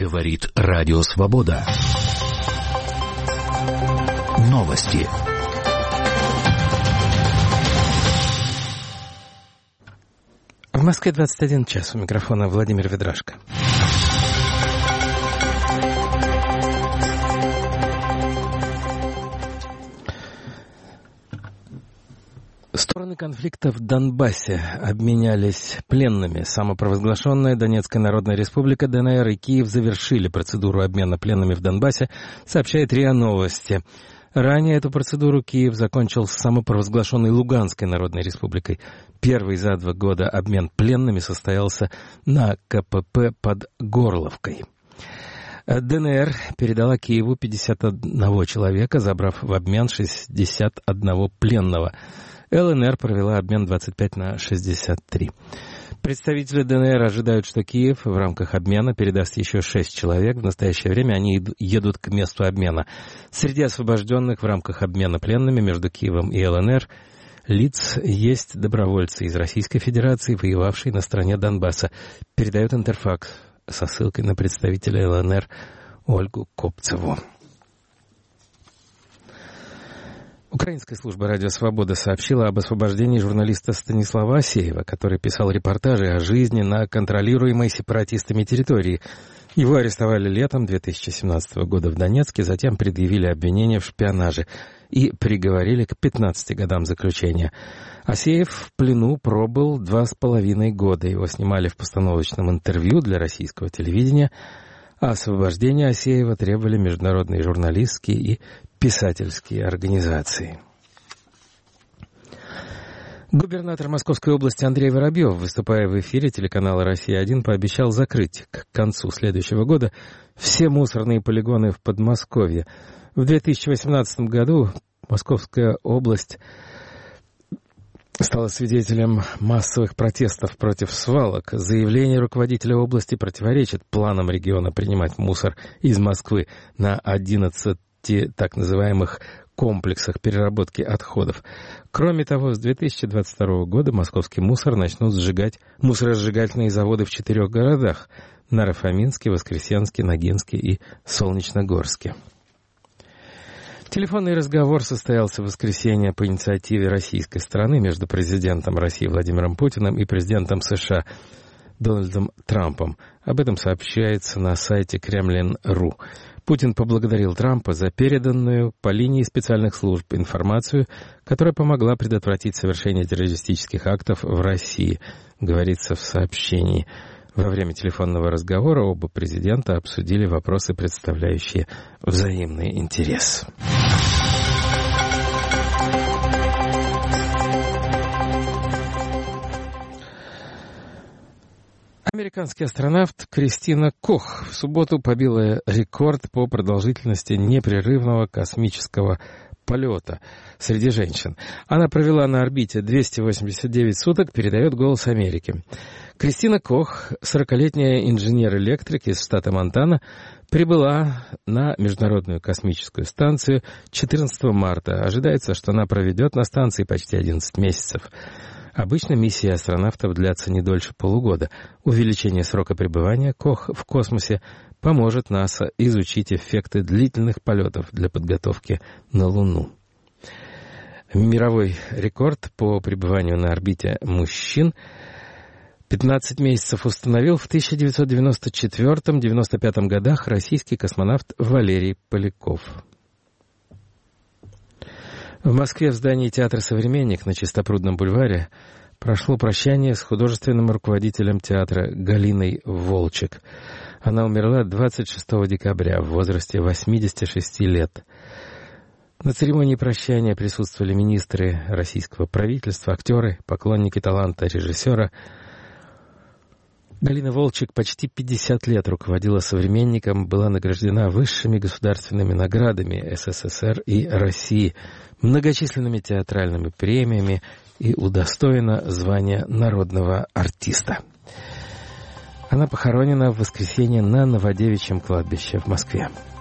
Говорит Радио Свобода. Новости. В Москве 21 час. У микрофона Владимир Ведрашко. Стороны конфликта в Донбассе обменялись пленными. Самопровозглашенная Донецкая Народная Республика ДНР и Киев завершили процедуру обмена пленными в Донбассе, сообщает РИА Новости. Ранее эту процедуру Киев закончил с самопровозглашенной Луганской Народной Республикой. Первый за 2 года обмен пленными состоялся на КПП под Горловкой. ДНР передала Киеву 51 человека, забрав в обмен 61 пленного. ЛНР провела обмен 25 на 63. Представители ДНР ожидают, что Киев в рамках обмена передаст еще 6 человек. В настоящее время они едут к месту обмена. Среди освобожденных в рамках обмена пленными между Киевом и ЛНР лиц есть добровольцы из Российской Федерации, воевавшие на стороне Донбасса, передает Интерфакс со ссылкой на представителя ЛНР Ольгу Копцеву. Украинская служба «Радио Свобода» сообщила об освобождении журналиста Станислава Асеева, который писал репортажи о жизни на контролируемой сепаратистами территории. Его арестовали летом 2017 года в Донецке, затем предъявили обвинение в шпионаже и приговорили к 15 годам заключения. Асеев в плену пробыл 2,5 года. Его снимали в постановочном интервью для российского телевидения. А освобождение Асеева требовали международные журналистские и писательские организации. Губернатор Московской области Андрей Воробьев, выступая в эфире телеканала «Россия-1», пообещал закрыть к концу следующего года все мусорные полигоны в Подмосковье. В 2018 году Московская область стала свидетелем массовых протестов против свалок. Заявление руководителя области противоречит планам региона принимать мусор из Москвы на 11 так называемых комплексах переработки отходов. Кроме того, с 2022 года московский мусор начнут сжигать мусоросжигательные заводы в 4 городах – Наро-Фоминске, Воскресенске, Ногинске и Солнечногорске. Телефонный разговор состоялся в воскресенье по инициативе российской стороны между президентом России Владимиром Путиным и президентом США Дональдом Трампом. Об этом сообщается на сайте Kremlin.ru. Путин поблагодарил Трампа за переданную по линии специальных служб информацию, которая помогла предотвратить совершение террористических актов в России, говорится в сообщении. Во время телефонного разговора оба президента обсудили вопросы, представляющие взаимный интерес. Американский астронавт Кристина Кох в субботу побила рекорд по продолжительности непрерывного космического полета среди женщин. Она провела на орбите 289 суток, передает «Голос Америки». Кристина Кох, 40-летняя инженер-электрик из штата Монтана, прибыла на Международную космическую станцию 14 марта. Ожидается, что она проведет на станции почти 11 месяцев. Обычно миссии астронавтов длятся не дольше полугода. Увеличение срока пребывания Кох в космосе поможет НАСА изучить эффекты длительных полетов для подготовки на Луну. Мировой рекорд по пребыванию на орбите мужчин 15 месяцев установил в 1994-1995 годах российский космонавт Валерий Поляков. В Москве в здании театра «Современник» на Чистопрудном бульваре прошло прощание с художественным руководителем театра Галиной Волчек. Она умерла 26 декабря в возрасте 86 лет. На церемонии прощания присутствовали министры российского правительства, актеры, поклонники таланта режиссера. Галина Волчек почти 50 лет руководила «Современником», была награждена высшими государственными наградами СССР и России, многочисленными театральными премиями и удостоена звания народного артиста. Она похоронена в воскресенье на Новодевичьем кладбище в Москве.